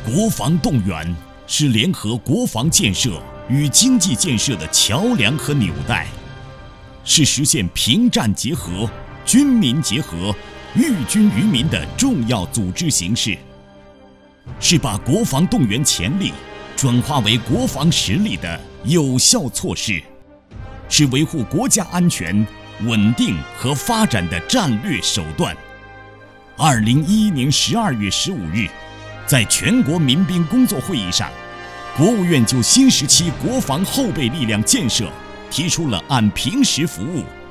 国防动员是联合国防建设与经济建设的桥梁和纽带，是实现平战结合、军民结合、寓军于民的重要组织形式，是把国防动员潜力转化为国防实力的有效措施，是维护国家安全、稳定和发展的战略手段。2011年12月15日，在全国民兵工作会议上，国务院就新时期国防后备力量建设提出了按平时服务、